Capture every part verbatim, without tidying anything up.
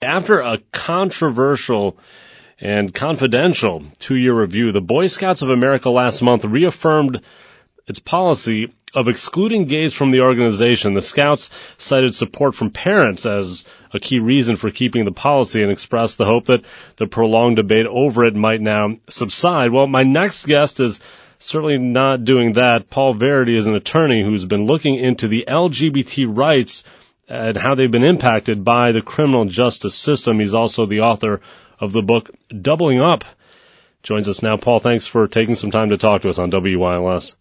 After a controversial and confidential two-year review, the Boy Scouts of America last month reaffirmed its policy of excluding gays from the organization. The Scouts cited support from parents as a key reason for keeping the policy and expressed the hope that the prolonged debate over it might now subside. Well, my next guest is certainly not doing that. Paul Verity is an attorney who's been looking into the L G B T rights and how they've been impacted by the criminal justice system. He's also the author of the book Doubling Up. Joins us now. Paul, thanks for taking some time to talk to us on W Y L S.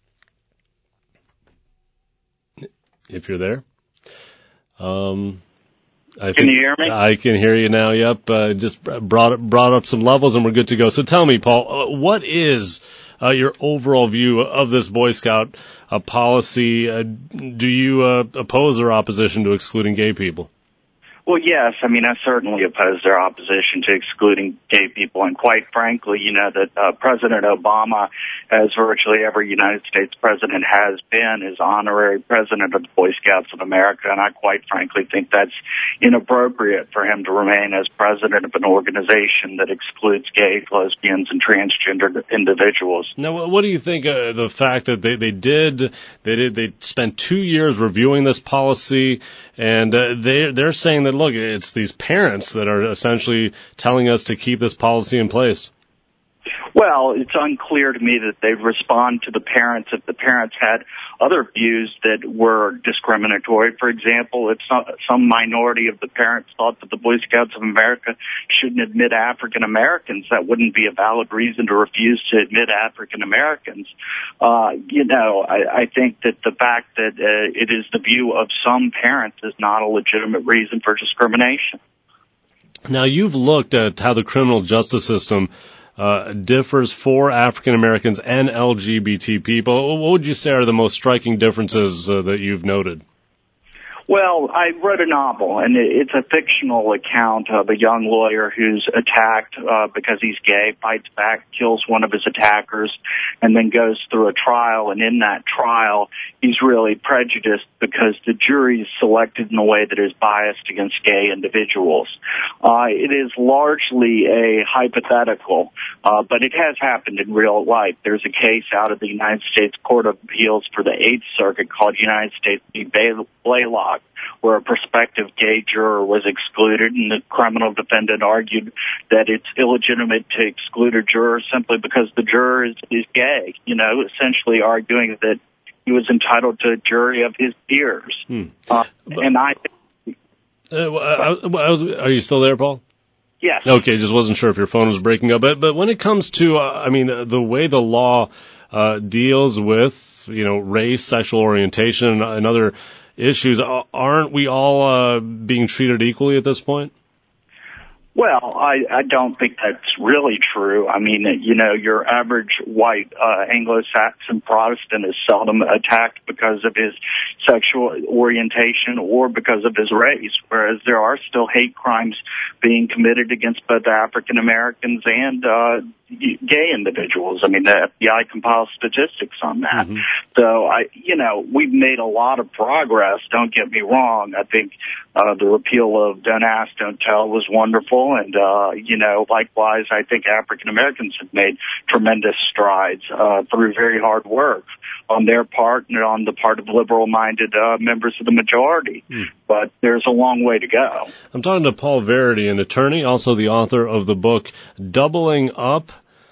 If you're there. Um, I can you hear me? I can hear you now. Yep. Uh, just brought brought up some levels and we're good to go. So tell me, Paul, uh, what is uh, your overall view of this Boy Scout uh, policy? Uh, do you uh, oppose or opposition to excluding gay people? Well, yes. I mean, I certainly oppose their opposition to excluding gay people. And quite frankly, you know, that uh, President Obama, as virtually every United States president has been, is honorary president of the Boy Scouts of America. And I quite frankly think that's inappropriate for him to remain as president of an organization that excludes gays, lesbians, and transgender individuals. Now, what do you think of the fact that they, they did, they did, they spent two years reviewing this policy, and uh, they, they're saying that, look, it's these parents that are essentially telling us to keep this policy in place? Well, it's unclear to me that they'd respond to the parents if the parents had other views that were discriminatory. For example, if some, some minority of the parents thought that the Boy Scouts of America shouldn't admit African Americans, that wouldn't be a valid reason to refuse to admit African Americans. Uh, you know, I, I think that the fact that uh, it is the view of some parents is not a legitimate reason for discrimination. Now, you've looked at how the criminal justice system Uh, differs for African Americans and L G B T people. What would you say are the most striking differences uh, that you've noted? Well, I wrote a novel, and it's a fictional account of a young lawyer who's attacked uh, because he's gay, fights back, kills one of his attackers, and then goes through a trial. And in that trial, he's really prejudiced because the jury is selected in a way that is biased against gay individuals. Uh, it is largely a hypothetical, uh, but it has happened in real life. There's a case out of the United States Court of Appeals for the Eighth Circuit called United States v. Blaylock, where a prospective gay juror was excluded, and the criminal defendant argued that it's illegitimate to exclude a juror simply because the juror is, is gay, you know, essentially arguing that he was entitled to a jury of his peers. Hmm. Uh, and I... Uh, I, I was, are you still there, Paul? Yes. Okay, just wasn't sure if your phone was breaking up. But, but when it comes to, uh, I mean, the way the law uh, deals with, you know, race, sexual orientation, and other issues, aren't we all uh, being treated equally at this point? Well, I, I don't think that's really true. I mean, you know, your average white uh, Anglo-Saxon Protestant is seldom attacked because of his sexual orientation or because of his race, whereas there are still hate crimes being committed against both African Americans and uh, gay individuals. I mean, the F B I compiles statistics on that. Mm-hmm. So, I, you know, we've made a lot of progress. Don't get me wrong. I think uh, the repeal of Don't Ask, Don't Tell was wonderful. And, uh, you know, likewise, I think African Americans have made tremendous strides uh, through very hard work on their part and on the part of liberal-minded uh, members of the majority. Mm. But there's a long way to go. I'm talking to Paul Verity, an attorney, also the author of the book Doubling Up.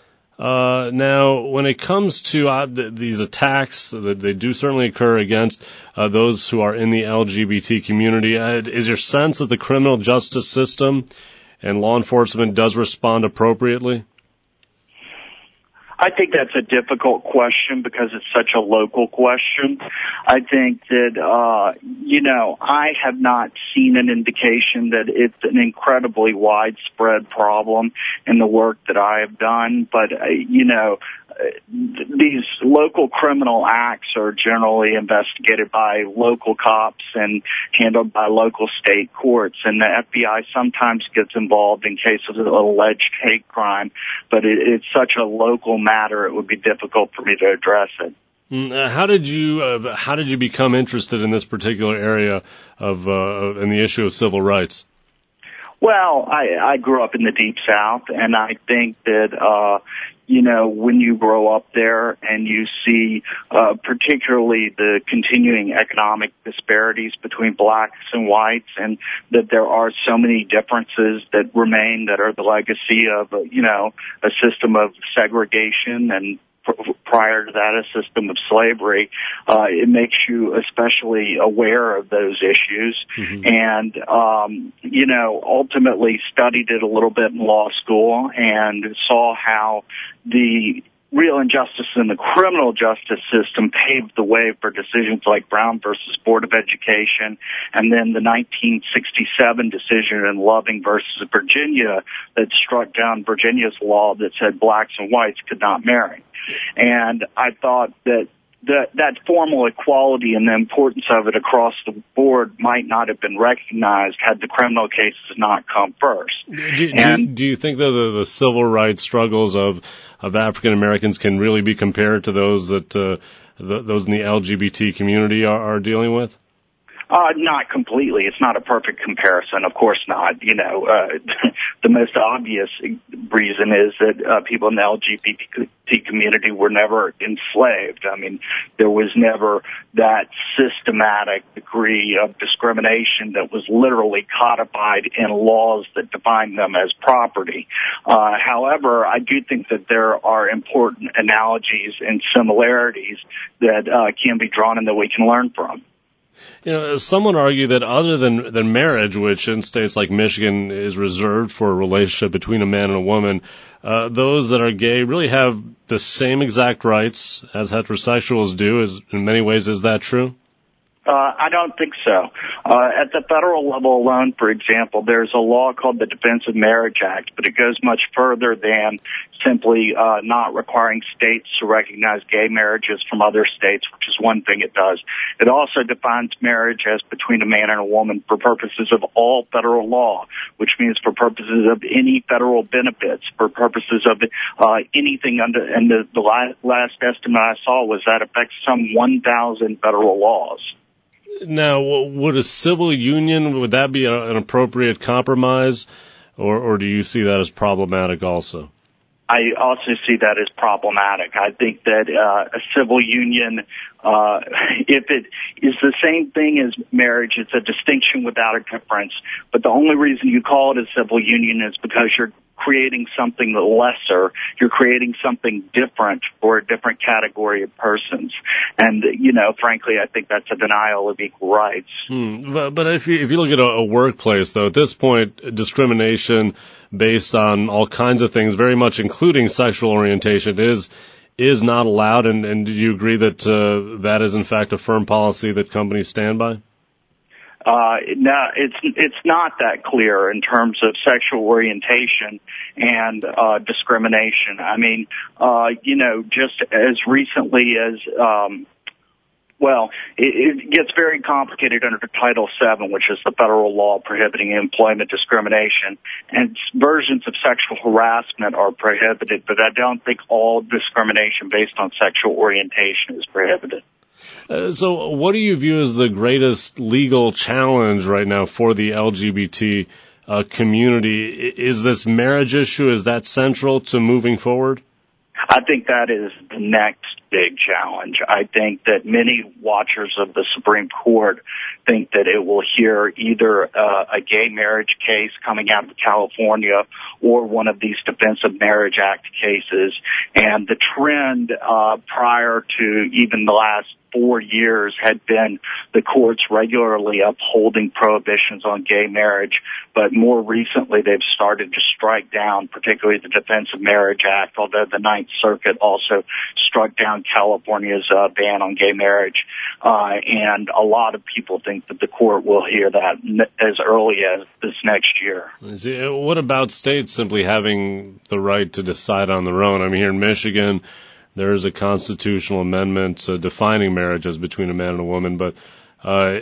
Uh, now, when it comes to uh, th- these attacks, uh, they do certainly occur against uh, those who are in the L G B T community. Uh, is your sense that the criminal justice system and law enforcement does respond appropriately? I think that's a difficult question because it's such a local question. I think that, uh, you know, I have not seen an indication that it's an incredibly widespread problem in the work that I have done. But, uh, you know, these local criminal acts are generally investigated by local cops and handled by local state courts, and the F B I sometimes gets involved in cases of alleged hate crime, but it, it's such a local matter it would be difficult for me to address it. Uh, how did you uh, how did you become interested in this particular area of uh, in the issue of civil rights? Well, I, I grew up in the Deep South, and I think that, uh, you know, when you grow up there and you see, uh, particularly the continuing economic disparities between blacks and whites, and that there are so many differences that remain that are the legacy of, uh, you know, a system of segregation and prior to that, a system of slavery, uh, it makes you especially aware of those issues. Mm-hmm. And, um, you know, ultimately studied it a little bit in law school and saw how the real injustice in the criminal justice system paved the way for decisions like Brown versus Board of Education, and then the nineteen sixty-seven decision in Loving versus Virginia that struck down Virginia's law that said blacks and whites could not marry. And I thought that that, that formal equality and the importance of it across the board might not have been recognized had the criminal cases not come first. Do, and, do, do you think that the, the civil rights struggles of, of African Americans can really be compared to those that uh, the, those in the L G B T community are, are dealing with? Uh, not completely. It's not a perfect comparison. Of course not. You know, uh, the most obvious reason is that uh, people in the L G B T community were never enslaved. I mean, there was never that systematic degree of discrimination that was literally codified in laws that defined them as property. Uh, however, I do think that there are important analogies and similarities that uh, can be drawn and that we can learn from. You know, some would argue that other than, than marriage, which in states like Michigan is reserved for a relationship between a man and a woman, uh, those that are gay really have the same exact rights as heterosexuals do. Is, in many ways, is that true? Uh, I don't think so. Uh, at the federal level alone, for example, there's a law called the Defense of Marriage Act, but it goes much further than simply uh, not requiring states to recognize gay marriages from other states, which is one thing it does. It also defines marriage as between a man and a woman for purposes of all federal law, which means for purposes of any federal benefits, for purposes of uh, anything under, and the, the last estimate I saw was that affects some one thousand federal laws. Now, would a civil union, would that be a, an appropriate compromise, or, or do you see that as problematic also? I also see that as problematic. I think that uh, a civil union, uh, if it is the same thing as marriage, it's a distinction without a difference. But the only reason you call it a civil union is because you're creating something lesser. You're creating something different for a different category of persons. And, you know, frankly, I think that's a denial of equal rights. Hmm. But, but if you, if you look at a, a workplace, though, at this point, discrimination based on all kinds of things, very much including sexual orientation, is is not allowed. And, and do you agree that uh, that is, in fact, a firm policy that companies stand by? Uh, no, it's, it's not that clear in terms of sexual orientation and, uh, discrimination. I mean, uh, you know, just as recently as, um, well, it, it gets very complicated under Title seven, which is the federal law prohibiting employment discrimination, and versions of sexual harassment are prohibited, but I don't think all discrimination based on sexual orientation is prohibited. Uh, so what do you view as the greatest legal challenge right now for the L G B T uh, community? Is this marriage issue, is that central to moving forward? I think that is the next big challenge. I think that many watchers of the Supreme Court think that it will hear either uh, a gay marriage case coming out of California or one of these Defense of Marriage Act cases. And the trend uh, prior to even the last four years had been the courts regularly upholding prohibitions on gay marriage, but more recently they've started to strike down, particularly the Defense of Marriage Act, although the Ninth Circuit also struck down California's uh, ban on gay marriage. Uh, and a lot of people think that the court will hear that as early as this next year. What about states simply having the right to decide on their own? I mean, here in Michigan, there is a constitutional amendment uh, defining marriage as between a man and a woman, but uh,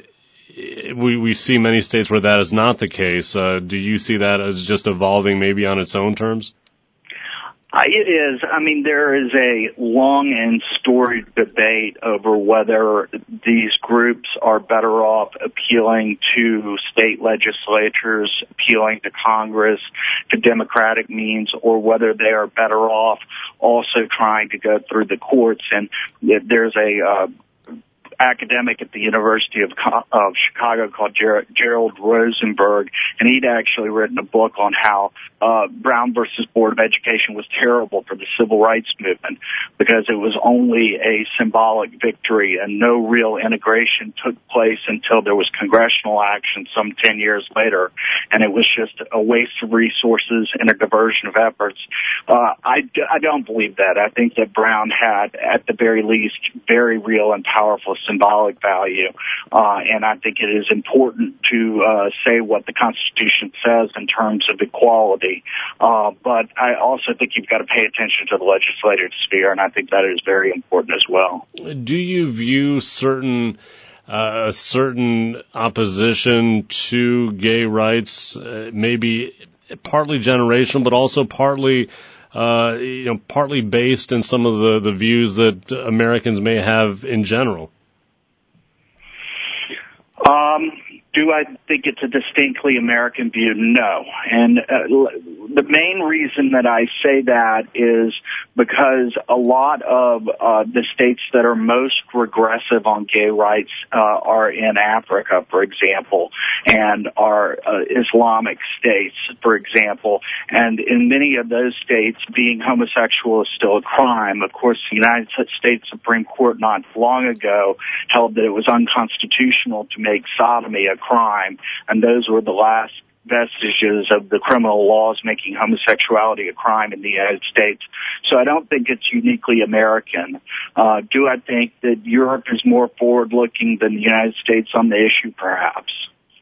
we we see many states where that is not the case. Uh, do you see that as just evolving maybe on its own terms? Uh, it is. I mean, there is a long and storied debate over whether these groups are better off appealing to state legislatures, appealing to Congress, to democratic means, or whether they are better off also trying to go through the courts. And there's a uh, academic at the University of, of Chicago called Ger- Gerald Rosenberg, and he'd actually written a book on how uh, Brown versus Board of Education was terrible for the civil rights movement because it was only a symbolic victory and no real integration took place until there was congressional action some ten years later, and it was just a waste of resources and a diversion of efforts. Uh, I, I don't believe that. I think that Brown had, at the very least, very real and powerful symbolic value, uh, and I think it is important to uh, say what the Constitution says in terms of equality, uh, but I also think you've got to pay attention to the legislative sphere, and I think that is very important as well. Do you view certain uh, a certain opposition to gay rights, uh, maybe partly generational, but also partly uh, you know, partly based in some of the, the views that Americans may have in general? Um, do I think it's a distinctly American view? No. And uh, the main reason that I say that is because a lot of uh, the states that are most regressive on gay rights uh, are in Africa, for example, and are uh, Islamic states, for example. And in many of those states, being homosexual is still a crime. Of course, the United States Supreme Court not long ago held that it was unconstitutional to make sodomy a crime, and those were the last vestiges of the criminal laws making homosexuality a crime in the United States. So I don't think it's uniquely American. Uh, do I think that Europe is more forward-looking than the United States on the issue? Perhaps.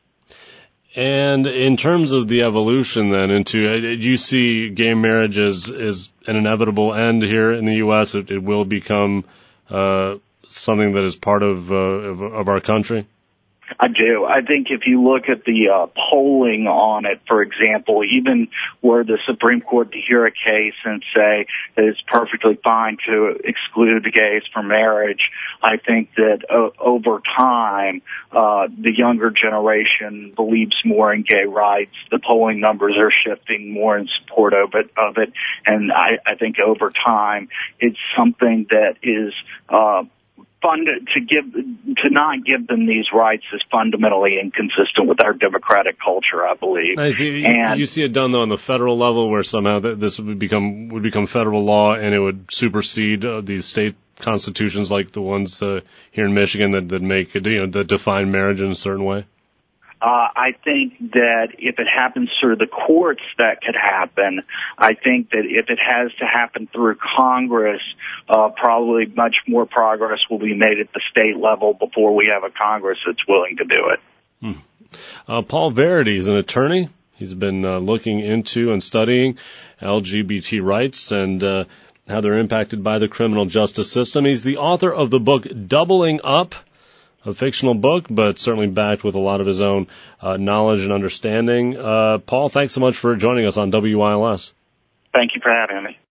And in terms of the evolution then into, do you see gay marriage as, as an inevitable end here in the U S? It, it will become uh, something that is part of, uh, of, of our country? I do. I think if you look at the uh, polling on it, for example, even were the Supreme Court to hear a case and say that it's perfectly fine to exclude the gays from marriage, I think that uh, over time, uh, the younger generation believes more in gay rights. The polling numbers are shifting more in support of it, of it. And I, I think over time, it's something that is uh Fund to give to not give them these rights is fundamentally inconsistent with our democratic culture, I believe. I see. And you see it done though on the federal level, where somehow this would become would become federal law, and it would supersede uh, these state constitutions, like the ones uh, here in Michigan that that make you know that define marriage in a certain way. Uh, I think that if it happens through the courts, that could happen. I think that if it has to happen through Congress, uh, probably much more progress will be made at the state level before we have a Congress that's willing to do it. Hmm. Uh, Paul Verity is an attorney. He's been uh, looking into and studying L G B T rights and uh, how they're impacted by the criminal justice system. He's the author of the book Doubling Up, a fictional book, but certainly backed with a lot of his own uh, knowledge and understanding. Uh, Paul, thanks so much for joining us on W I L S. Thank you for having me.